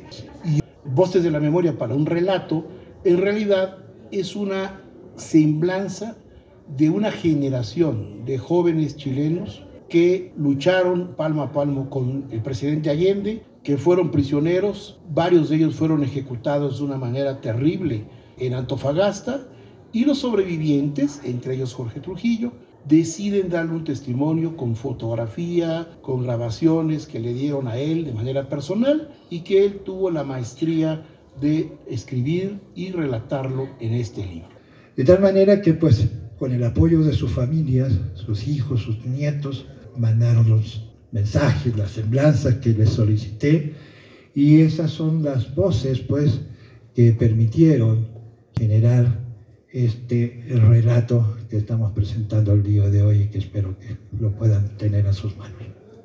Y Voces de la Memoria para un relato, en realidad es una semblanza de una generación de jóvenes chilenos que lucharon palmo a palmo con el presidente Allende, que fueron prisioneros, varios de ellos fueron ejecutados de una manera terrible en Antofagasta, y los sobrevivientes, entre ellos Jorge Trujillo, deciden darle un testimonio con fotografía, con grabaciones que le dieron a él de manera personal y que él tuvo la maestría de escribir y relatarlo en este libro. De tal manera que, pues, con el apoyo de sus familias, sus hijos, sus nietos, mandaron los mensajes, las semblanzas que les solicité, y esas son las voces, pues, que permitieron generar el relato que estamos presentando el día de hoy y que espero que lo puedan tener en sus manos.